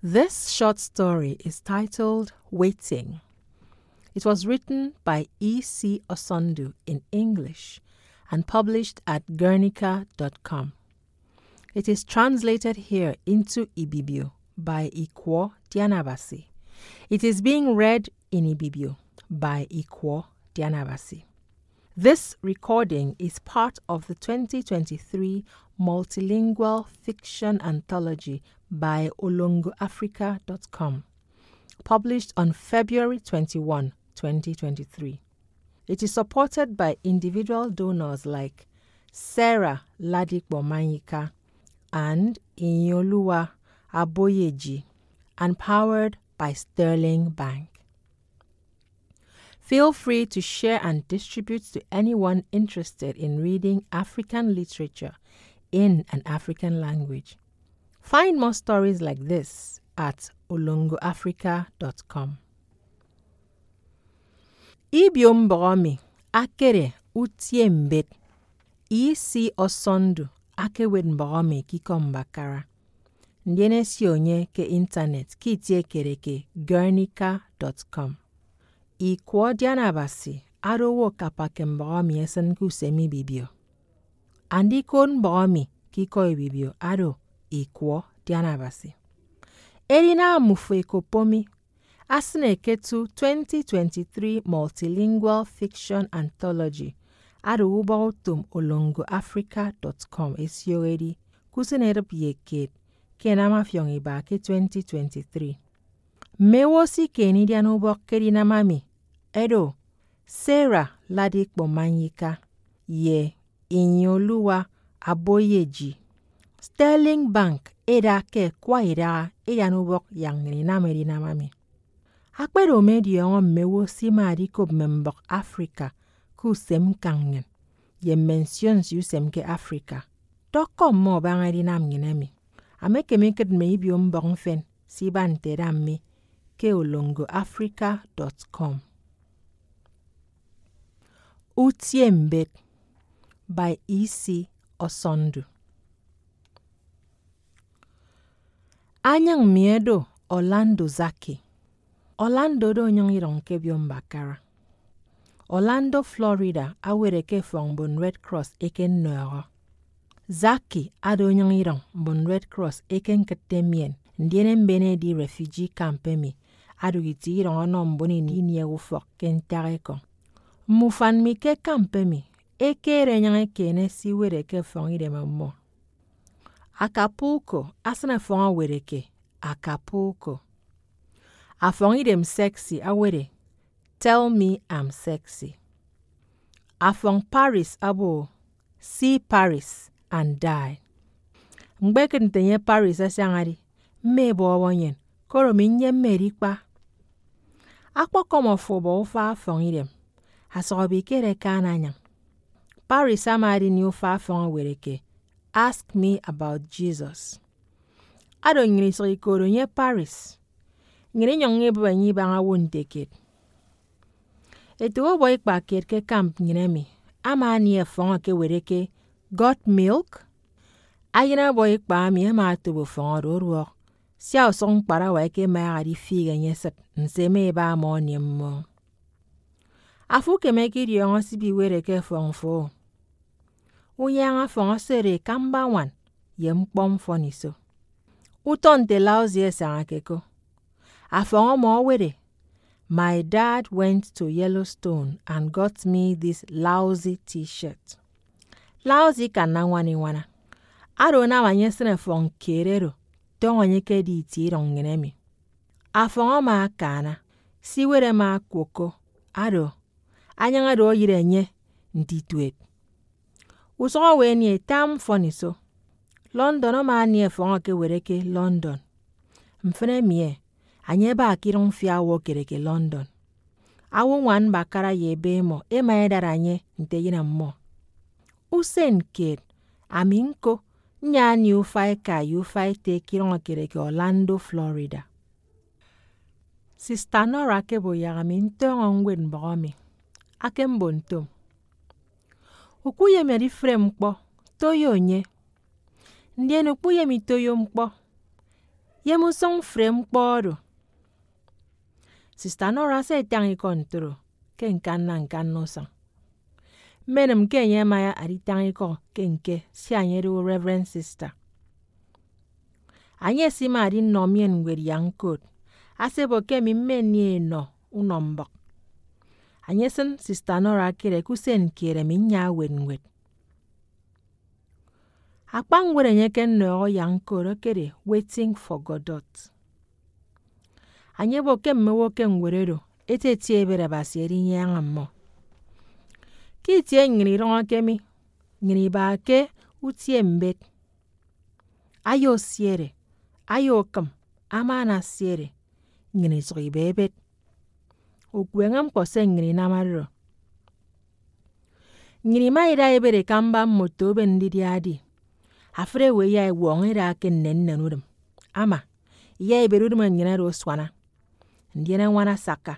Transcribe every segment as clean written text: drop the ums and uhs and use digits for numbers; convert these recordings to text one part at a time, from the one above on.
This short story is titled Waiting. It was written by E.C. Osondu in English and published at Guernica.com. It is translated here into Ibibio by Ikwo Dianabasi. It is being read in Ibibio by Ikwo Dianabasi. This recording is part of the 2023 multilingual fiction anthology by olongoafrica.com, published on February 21, 2023. It is supported by individual donors like Sarah Ladikbo-Manyika and Inyoluwa Aboyeji, and powered by Sterling Bank. Feel free to share and distribute to anyone interested in reading African literature in an African language. Find more stories like this at olongoafrica.com. Ibiom Boromi akere utiembet E.C. Osondu akewed Boromi kikombakara. Ndiene sionye ke internet kitie kereke Guernica.com. Ikwo Dianabasi arowo kapake Boromi esen kusemi bibio. Andikon Boromi kiko ibibio aro Ikwo Dianabasi. Erina mufwe kopomi asine ketu 2023 multilingual fiction anthology aro ubautum olongoafrica.com esioredi kusenerep yeket kenama fyongi bake 2023. Mewosi kenidian ubok kerina mami edo Sarah Ladikbo-Manyika ye Inyoluwa Aboyeji. Sterling Bank eda ke kwa eda ubok yang nameri namami. Akpedo medio mewo si mariko membok Africa ku sem kangen. Ye mentions yu sem ke Africa. Doko mo bangari nam nginemi. Ameke meket maybe mbong fen si bante rami ke olongoafrica.com. Utiembet by E.C. Osondu. Anyang miedo Orlando Zaki. Orlando do nyang irong kebiom bakara. Orlando, Florida, awereke fong bon Red Cross eken nora. Zaki ado nyang irong bon Red Cross eken ketemien. Ndiene mbene di refugee campemi. Ado iti irong anom boni ni ufok kentareko. Mufan mi ke campemi. Eke renyang ekene si wereke fong idema mo. Acapulco, asana fonga wereke, Acapulco. Afongi dem sexy, awere, tell me I'm sexy. Afong Paris, abo, see Paris and die. Mbeke ntenye Paris asangari, mebo awanyen, koro minye merikpa. Akwa komo fobo ufa afongi dem, asobi kere kananyang. Paris amari ni ufa afonga wereke, ask me about Jesus. Ado ngini sori koro nye Paris. Ngini nyonge bwa nyi banga wundeket. Eto boy pa ke camp nginemi. Ama ni e fonga ke wereke got milk. Ayina boy pa mi ama to bo fonga ro. Sia song para wa ke ma ari figa nyeset. Nseme ba mo ni mo. Afu ke me ki yon sibi wereke fongfo. Uyanga fonga sere kamba wan yem pom foniso. Uton de lauzie sangakeko. Afonga mo were. My dad went to Yellowstone and got me this lousy t-shirt. Lousy kana wani wana. Aro na wanyesene fong kerero. Don wanyeke di iti rongenemi. Afonga ma kana. Si were ma kwoko. Aro. Anyanga do yirenye. Nditwet. Usonga we ni tam foniso. London ma ni fonga ke wereke London. Mfene mie. Anyeba akirong fia wo kereke London. Awo wan bakara yebe mo. Ema edaranye nte yina mo. Usen kid. Aminko. Nyan ufai ka ufai te kirong kereke Orlando, Florida. Sister Nora kebo yagaminto ngwen bomi. Akembonto. Ukuye meri frem kpo. Toyo nye. Ndienu kuye mi toyo mkpo. Yemusong frame kporo. Sister Nora se tangi kontro. Ken kan no sang. Menem ken ye maya ari tangi ko kenke si anyeru Reverend Sister. Anye si ma di no mien wed yang kot. Ase bo ke mi menye no unombok. Anye sen Sister Nora kire kusen kire mi nya wed. Akpang were nye ken no yang kot kire waiting for Godot. Anye bo ke mewo ken werero ete tie bere basieri nyang ammo. Ki tie ngini ronga kemi. Ngini ba ke utie mbet. Ayo siere. Ayo kam. Amana siere. Ngini soi bebet. Ukwengam kose ngini namarro. Ngini maida ebere kamba moto bendidi adi. Afre we ya wonge ra ken nennenudum. Ama. Ya iberudum ngina ro swana. Ndiene wana saka.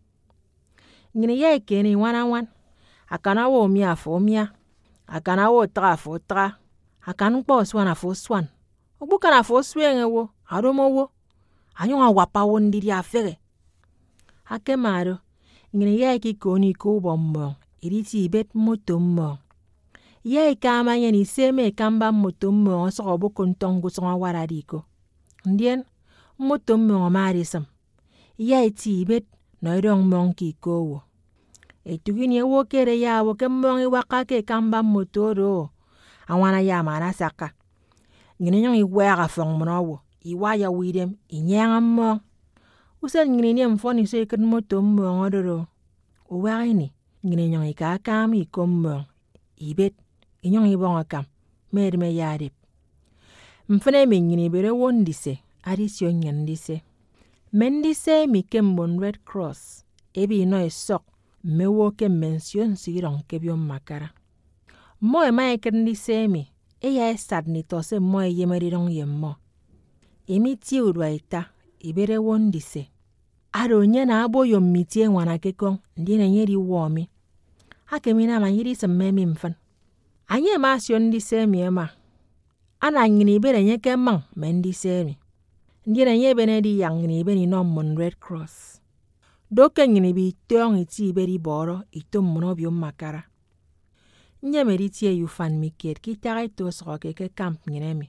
Ngini ya ikeni wan. Akana wo mi afo mia. Akana wo tra afo tra. Akanu po swan afo swan. Obuka na afo swenge wo. Aromo wo. Anyonga wapa wo ndidi afere. Ake maro. Ngini ya ikikoni ko bombo. Iriti ibet moto mmo. Ya ikama yeni seme kamba moto mmo. Soko obuko ntongu songa waradiko. Ndien. Moto mmo marisam. Ya iti ibet. Noirong monki ko wo. Etugini wokere ya woke mongi wakake kamba motoro. Awana ya mana saka. Ngini nyong iwega fong mnawo. Iwaya widem. Inyanga mong. Usen ngini nye mfoni so ikin moto mong odoro. Uwega ini. Ngini nyong ikakam ikom mong. Ibet. Inyong ibonga kam. Merme yadip. Mfene mi ngini bere wondise. Arisyo nyandise. Mendise mi kembon Red Cross. Ebi ino esok. Mewo ke mention sirong kebion makara. Moe mae kendi semi. Eya esad ni tose moe yemerirong yemmo. Emi ti urwaita. Ibere wondise. Aro nye na abo yom mitie wana kekong. Ndine nyeri womi. Hake mina ma yiri se memi mfan. Anye ma siondi semi ema. Ana ngini ibere nye kemang mendi semi. Ndine nye benedi yang ngini ibeni nomon Red Cross. Doke ngini bi teong iti iberi boro ito monobio makara. Nye meritie yufan miket kitara ito soke ke kamp nginemi.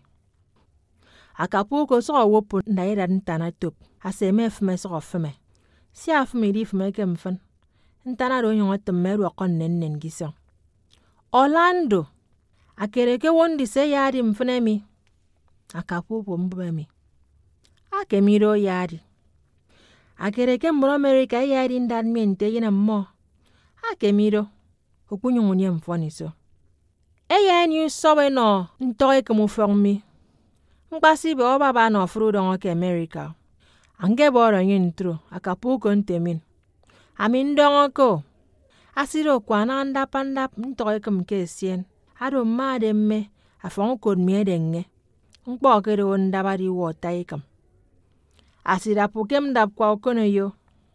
Akapuko soko wopo ndaira ntana top. Ase mefme soko fme. Si afme di fme ke mfan. Ntana do nyonga temeru wakon nennen gisong. Orlando. Akereke wondi se yadi mfnemi. Akapuko mbemi. Akemiro yadi. Akereke mbro Amerika yadi ndan mente yina mo. Akemiro. Okunyongonye mfoni so. Eya ni sowe no. Ntoye kemufongmi. Mkpasi be obaba no frudongo ke Amerika. Ange boro nyintro. Akapuko ntemin. Amindongo ko. Asiro kwa na ndapandap ntoye kemke sien. Ado made me. Afong kod miedenge. Mkpo kero ndabari wota ikam. Asira pukem dap kwa okono yo.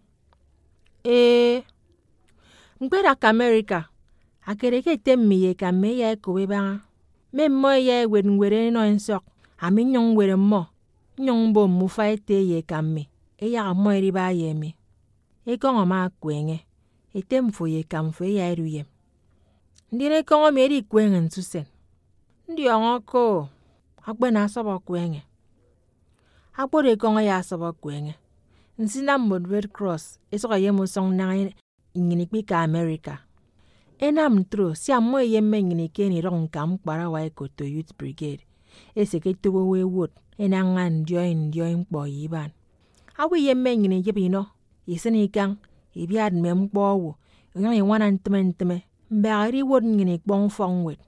Mkwera ka Amerika. Akereke temmiye ka meya ekowe banga. Memmo ye wedngwere no ensok. Ami nyong were mo. Nyong bo mufa ete ye kamme. Eya mo eriba ye me. Kongo ma kwenge. Mfo ye kamfo ya eruye. Ndine kongo meri kwenge ntusen. Ndi ongo ko. Akbe na sobo kwenge. Akbore kongo ya sobo kwenge. Nsina mod Red Cross. Esoka ye musong na nginikpi ka Amerika. Enam tro si amoy yemme nginike ni rong kam para wa Ekoto Youth Brigade. Eseke tuwo we wood. Enangan join po yiban. Awi yemme ngini jibino. Isini kang. Ibiad mempo wo. Ngang wana nteme. Mbari wood ngini kbong fong wet.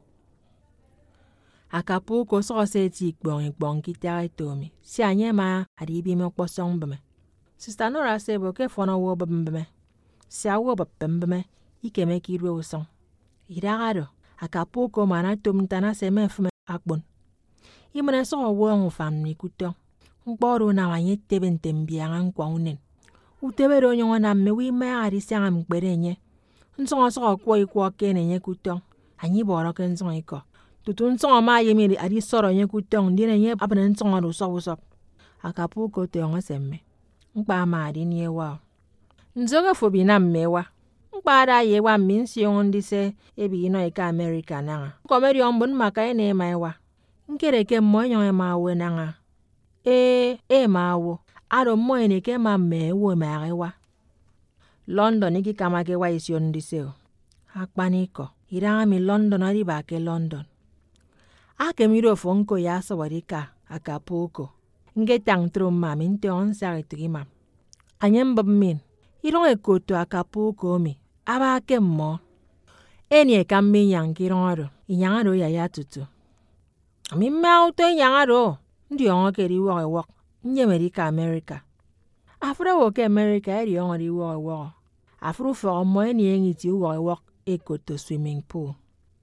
Akapuko so se ti kbong kitare tomi. Si anye ma adibi me kposong beme. Sister Nora sebo ke fono wo beme. Si awo beme. Ike me kirwe usong. Iragado. Akapuko mana tumtana se me fume akbon. Imene so wo famni kuto. Mkporo na wanye tebe ntembianga nkwa unen. Utebe do nyongo na mewi me arisi anga mkpere nye. Nsongo so kwa ikwa kene nye kuto. Anyi boro ke nsongo iko. Tutu nsongo ma yemi adi soro nye kuto. Ndine nye abene nsongo do so wusop. Acapulco to yonga semme. Mpa maadi ni ewa. Nzoga fobi na mmewa. Mpa da yewa minsi yondi se ebi ino eka America nanga. Komedi ombun maka ene maiwa. Nkere ke mo yon emawe nanga. Mawo. Ado mo ene ke ma mewo marewa. London iki kamake wa isi yondi seo. Akpaniko. Iranga mi London adi ba ke London. Ake miro fonko ya sawarika Acapulco. Nge tang trum ma minte on sari trima. Anyem min. Iron ekoto Acapulco mi. Aba ke mo. Eni e kambi yang kirongaro. Inyangaro ya tutu. Ami mauto inyangaro. Ndi ongo ke riwo wak. Nye Amerika America. Afra wo ke America eri ongo riwo wak. Afru for mo eni engi ti wak ekoto swimming pool.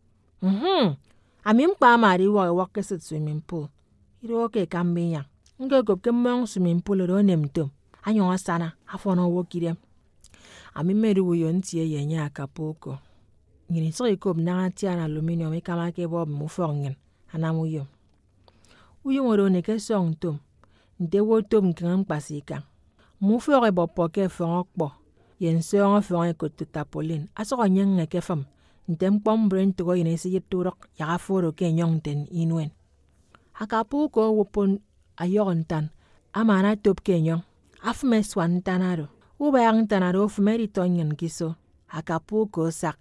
Ami mpa mari wak ke swimming pool. Iro ke kambi yang. Nge kop ke mong swimming pool ro nemtum. Anyo sana afono wo kirem. Ami meru wo yontie yenya Acapulco. Ngini so ikop na tia na aluminium e kama ke bob mu fongen anamu yo. Uyo woro ne ke song tum. Nde wo tum kan pasika. Mu fore bo poke fon okpo. Yen so on fon ko tapolin. Aso nyen ke fam. Ndem pom brent go ine si yiturok ya foro ke nyong ten inwen. Acapulco wo pon ayorontan. Amana top ke nyong. Afme swan tanaro. Ubayang tanaro fumeri tonyen kiso. Acapulco sak.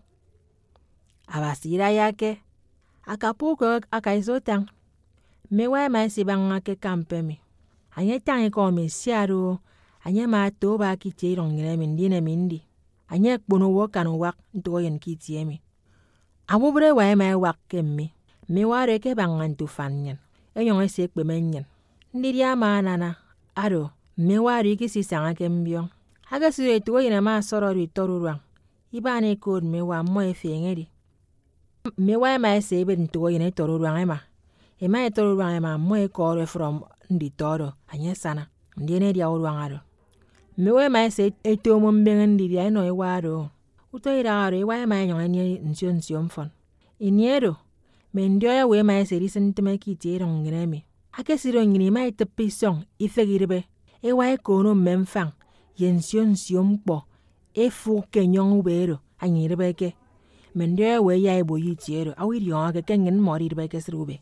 Abasira yake. Acapulco akaiso tang. Mewa ma si banga ke kampemi. Anye tangi ko me siaro. Anye ma to ba kiti rongire mindi. Anye kpono wo kanu wak nto yen kiti emi. Abubre wa ma wak kemmi. Mewa reke bangan tu fanyen. Enyon ese kpe menyen. Ndiria ma nana. Aro. Mewa riki si sanga kembion. Haga sire to yen ma soro ri torurang. Ibane kod mewa mo efengeri. Mewa ma ese be nto yen torurang ema. Ema torurang ema mo e kore from ndi toro anye sana. Ndiene dia urwangaro. Mewa ma ese eto mo mbengen ndi eno e waro. Uto iraro e wa ma enyon anye nsio mfon. Iniero. Mendio ya we ma ese risentime kiti rongiremi. Hake siro ngini ma etepison ifegirebe. E wa e kono memfang. Nsio mpo. E fu kenyong ubero. Anyirebeke. Mendio ya we ya ebo yitiero. Awiri yonga kengen mori rebeke sirube.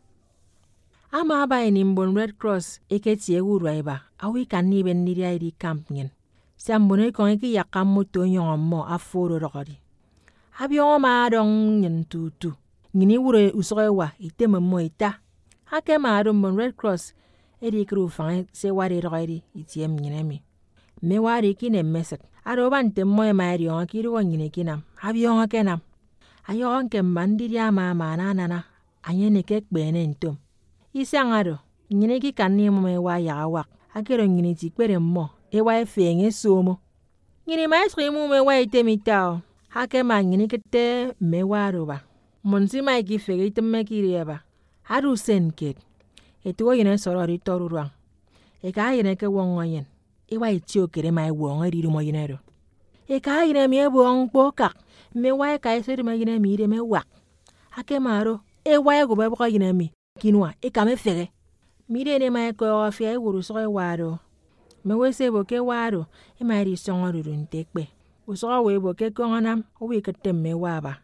Ama ba inimbon Red Cross eketi egurwa eba. Awi kanibe ndiria iri camp nyen. Sambone kon eki yakam moto nyon mo aforo rogori. Abio ma dong nyen tutu. Ngini wure usorewa iteme mo ita. Hake ma bon Red Cross edi kru fan se wari rogori itiem nyinemi. Me wari kine meset. Aro bante mo e ma ri on kiro nyine kinam. Abio kenam. Ayo onke mbandiria ma nana. Anyene kek bene ntom. Isangaro, nyine ki kanni mo me wa ya wak. Akero nyine ti kwere mo, e wa efenge somo. Nyine maestro mu me wa itemita. Hake ma nyine kete me wa roba. Monsi ma ki fege itemme ki rieba. Haru senket. Etugo yene soro ri torurang. E ka yene ke wongoyen. E wa itio kere ma e wongo ri mo yene ro. E ka yene mi e wong pokak. Me wa e ka eso ri ma yene mi ire me wak. Hake maro, e wa e go be boko yene mi. Kinwa e kame fere. Mire ne ma ko ofia e wuru so e waro. Me we se bo ke waro e ma ri songo rurun tekpe. O so we bo ke konganam o we ketem me waba.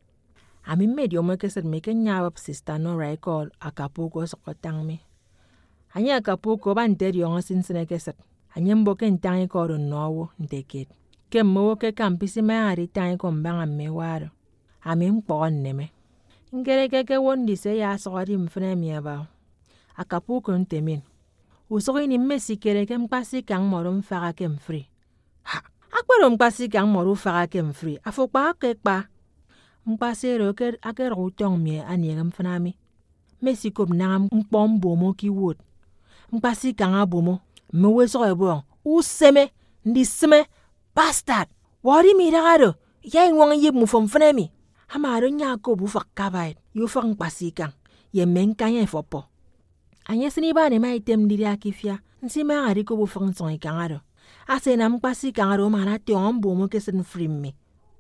Ami medio mo ke set me ke nyawa sister no right call Acapulco so kotang me. Anya Acapulco ban deri on sinsene ke set. Anya mbo ke ntang ko ro no ndeket. Ke mo ke kampisi ma ari tang ko mbanga me waro. Ami mpo neme. Ngere keke wondi se ya sori mfene mieba. Acapulco ntemin. Usori ni mesi kere kem pasi kang morum faga kem free. Ha! Akwero mpasi kang moru faga kem free. Afokpa akekpa. Mpasi roke akero utong mie anye mfana mi. Mesi kop nangam mpom bomo ki wood. Mpasi kang abomo. Mwe so ebo. Useme. Ndiseme. Bastard. Wari mi ragaro. Ya inwang yib mufomfene mi. Hamaro nyako bu fak kabaid. Yo fak pasika. Ye menkanye fopo. Anyesini ba ne mai tem diri akifia. Nsi ma ari ko bu fak nsong ikangaro. Ase na mpasika ngaro mana te ombo mo kesen frim me.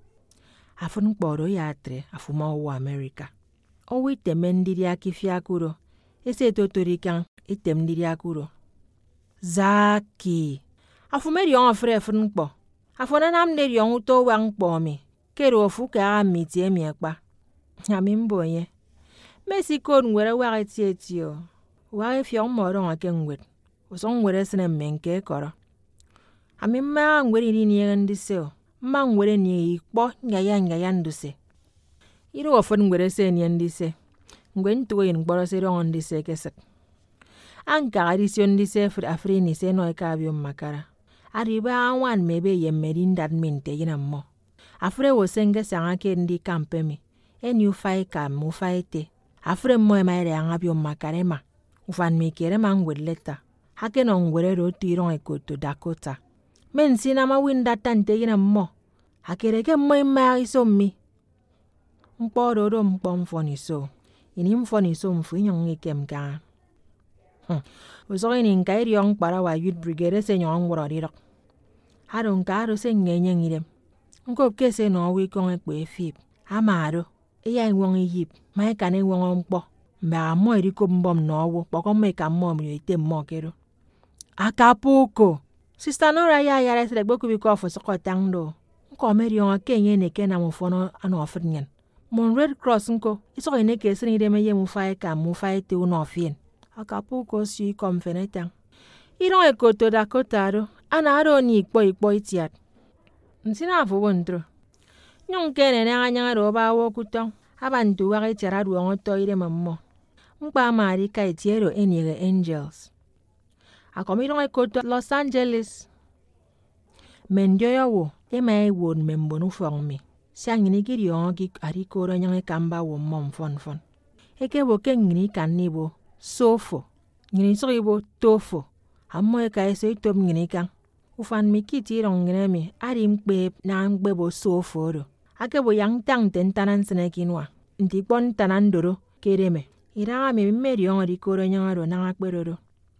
Afun kporo ya atre. Afuma owo Amerika. Owi temen diri akifia kuro. Ese totorikan item diri akuro. Zaki. Afu me rion afre fun kpo. Afu na nam de rion to wang kpo mi. Kero fu ka mi tie mi ekpa. Ami mbonye. Mexico nwere wa etio. Wa fion moron akenwet. Oson nwere sene menke koro. Ami ma nwere ni ndise o. Ma nwere ni ikpo ngaya nduse. Iro ofon nwere se ni ndise. Ngwe ntugo yin gboro se ron ndise kesek. Anka adisyon ndise afri ni se no ka bi makara. Ariba anwan mebe yemmerin dadmente yina mo. Afre wo senge sanga ke ndi kampemi. Enu fai ka mu faite. Afre mo emaire anga bi makare ma. Ufan mi kere mangwe leta. Hake no ngwere ro tiron ekoto Dakota. Men sina ma winda tante yina mo. Hakere ke mo ima iso mi. Mporo ro mpomfoni so. Ini mfoni so mfu nyong ikem ka. Uso ini nkairi yong para wa youth brigade se nyong ngoro rirok. Haro nkaro se ngenye ngirem. Nkop kese no wi kong ekwe fib. Amaro. Iya iwong yip. Mai kane wong mpo. Mba mo iriko mbom no wo. Poko me ka mo mi ite mo kero. Acapulco. Sister Nora ya yare se legbo kubi ko fo soko tangdo. Nko meri yon kenye neke na mfono ano ofrinyen. Mon Red Cross nko. Iso ine kese ni deme ye mufae ka mufae te uno fin. Acapulco si konfenetang. Iron ekoto Dakota ro. Ana aro ni ikpo itiat. Nsina afo wontro. Nyon kene na anya ro ba wo kutong. Abantu wa itara ru on to ire mammo. Mpa mari ka itiero enire Angels. Akomiron ekoto Los Angeles. Menjoyo wo. Ema won membonu formi. Siangini giri ongi ariko ro nyang kamba wo mom fon. Eke wo kengini kanibo sofo. Ngini so ibo tofo. Ammo e ka eso itom ngini kan. Ufan mi kiti rong ngene mi ari mpe na mpe bo sofo ro. Ake bo yang tang tentanan sene kinwa. Nti pon tanandoro kereme. Ira mi meri on ariko ro nyang ro na akperoro.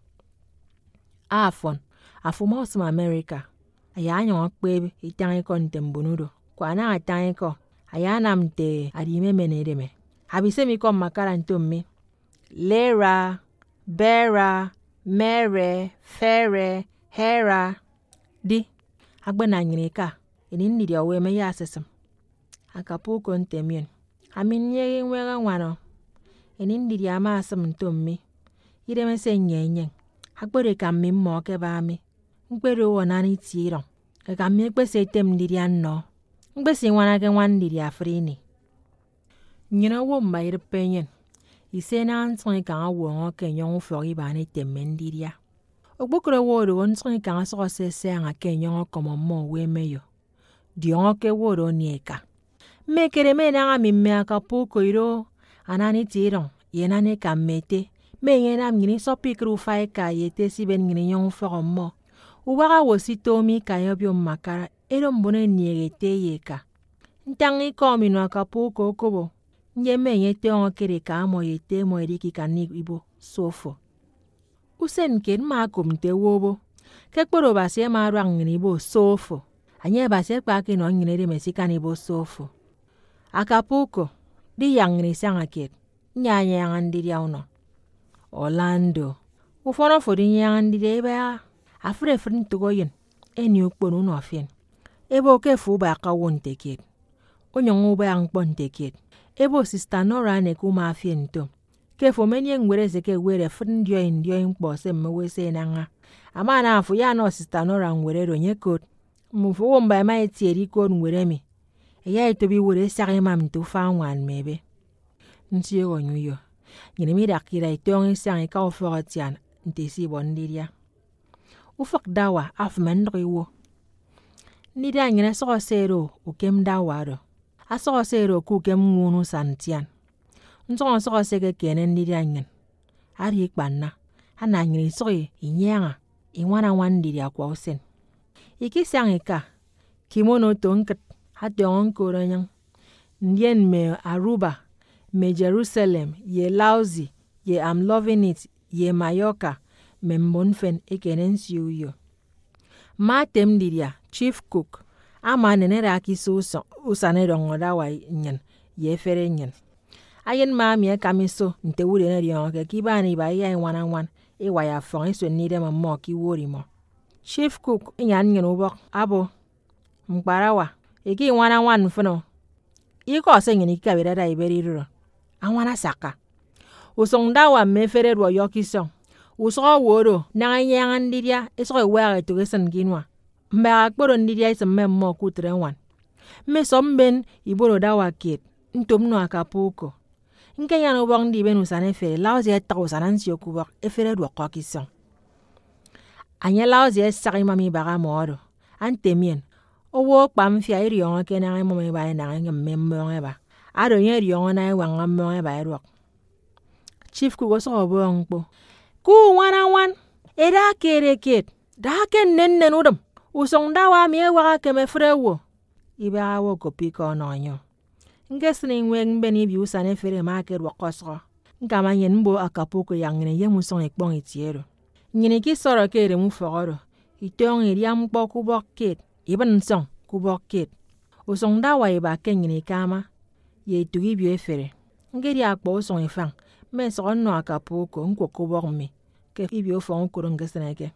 Afon. Afuma osma America. Aya nyon kwe itang ikon tembunudo. Kwa na atang iko. Aya namte arime menedeme. Habise mi kom makara ntomi. Lera, Bera, Mere, Fere, Hera. Di. Agbe na nyirika. Ini ndidi owe me ya sesem. Acapulco ntemien. Amin ye nwega nwano. Ini ndidi ama asem ntomi. Ireme se nyenyen. Agbere ka mi mo ke ba mi. Ngbere wo nani tiron. Ka mi gbese tem ndidi anno. Ngbese nwana ke nwan ndidi afrini. Nyina wo mbayir penyen. Ise na ntson ka wo ke nyon fori ba ni temendiria. Ogbokre wo ro ntson ka so se anga ke nyon komo mo we meyo. Di ke wo ro ni eka. Mekere me na mi me Acapulco iro anani tiron. Yena ne ka mete. Me yena mini so pikru fa ka yete si ben ngini nyon foro mo. Uwaga wo sitomi ka yobyo makara. Ero mbone niegete yeka. Ntangi komi no Acapulco kobo. Nyeme yete on kere ka mo yete mo eriki kanik ibo sofo. Usen ken ma komte wobo. Kekporo base ma rang ni bo sofo. Anye base kwa ke no ngine de mesika ni bo sofo. Acapulco di yang ni sanga ket. Nyanya yang andiri uno. Orlando. Ufono fodi nyang andiri ba. Afre frin tugo yen. Eni ukponu no fin. Ebo ke fu ba ka wonte ket. Onyongo ba ang ponte ket. Ebo Sister Nora ne kuma afiento. Ke fo menye ngwere seke were fun dio mpo se mwe se nanga. Ama na afu ya no Sister Nora ngwere ro nye kot. Mufo womba ma etieri kot ngwere mi. Eya itobi wore sari mam to fa wan mebe. Nti yo nyuyo. Nyine mi dakira itongi sangi ka oforotian ntesi bondiria. Ufok dawa af mendri wo. Nida nyine so sero ukem dawa ro. Aso sero ku kem ngunu santian. Nton so sege kenen nida nyen. Ari ikbanna. Ana nyine so inyanga. Inwana wandiri akwa usen. Iki sangi ka. Kimono tonket. Haton koranyang. Ndien me Aruba. Me Jerusalem. Ye Lausi. Ye I'm loving it. Ye Mallorca. Me mbonfen ekenen siyo. Matem diria. Chief cook. Ama nenera akiso usane rongoda wa nyen. Ye fere nyen. Ayen ma mi kamiso. Nte wule ne riyon ke kibani ba iya wan. waya fong iso ni de mo ki wori mo. Chief cook nyan nyen ubok abo mkparawa igi wana wan funo iko se nyen ki abira da iberi ro anwana saka usong dawa mefere ro yokison uso woro na nyan ndidia iso were to gesen ginwa mba akporo ndidia iso memmo kutre wan me somben iboro dawa kit ntom no Acapulco nke yan ubok ndi ben usane fere lawze ta usanan si okubok efere ro kokison anya lawze sari mami baga moro antemien owo kpam fia iri on ke na mo me ba na ngemmemo eba ado yen ri on na wa ngammo eba ro. Chief ku go so obonpo ku wan era kere ket da ken nennen udum usong dawa mi wa ke me frewo iba wo ko piko no nyo ngesni ngwen beni bi usane fere ma ke ro koso ngama yen mbo Acapulco yangne yemusong ekpon etiero nyine ki soro kere mu fogoro itong iriam kpo ku bokket iban song ku bokket usong dawa iba ken nyine kama ye tugi bi efere ngeri akpo usong ifang me so no Acapulco nko ku bok mi ke ibi ofon ko ngesna ke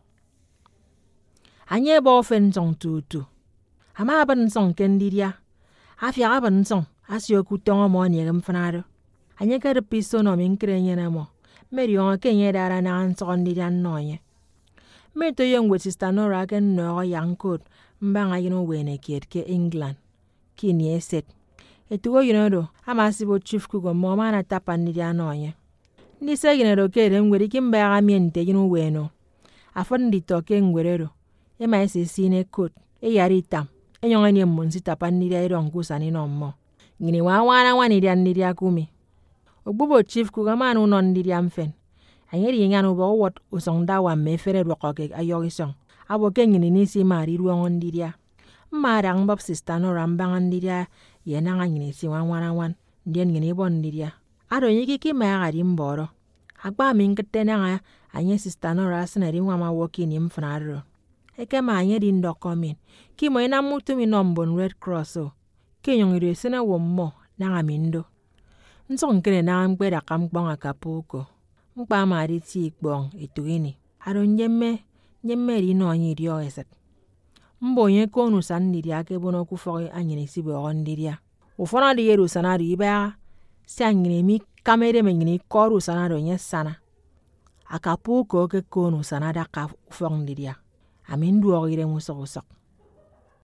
anye bo fen song tutu ama ban song ken diria afia ban song asio ku tongo mo ni gem fanado anye ka de piso no min krenye na mo meri on kenye dara na an so ndiria noye me to yengwe sister Nora ken no yankod mbanga yino wene kiet ke England kini eset etugo yinodo ama sibo chief ku go mo mana tapan ndiria noye ni se yinodo ke dem weri kimba ga miente yino weno afon di to ke ngwerero e ma ese sine kot e yari tam enyo ni monsi tapan ndiria iron kusani no mo ngini wana wani dia ndiria kumi ogbubo chief ku ga manu non ndiria mfen anyeri nyanu bo wot usong dawa mefere ro koke ayogison abo ke ngini ni si mari ruon ndiria marang bob sister no rambang ndiria yena ngini si wan ndien ngini bon ndiria ado yiki ki ma ga mboro agba min ketena nga anye sister no rasna ri mama woki ni mfnaro eke ma anye di ndokomin ki mo ina mutu mi nombon Red Cross o kenyon ire sena wo mo na ngamindo nsong kene na mgbeda kampong Acapulco mkpa mari ti kpong etugini aro nyemme ri no nyi rio eset mbo nye konu san ndiria ke bono ku fogi anyine sibe on ndiria ufona de yeru sanado iba si anyine mi kamere me nyine koru sanado nye sana Acapulco ke konu sanada ka fong ndiria amindu ogire muso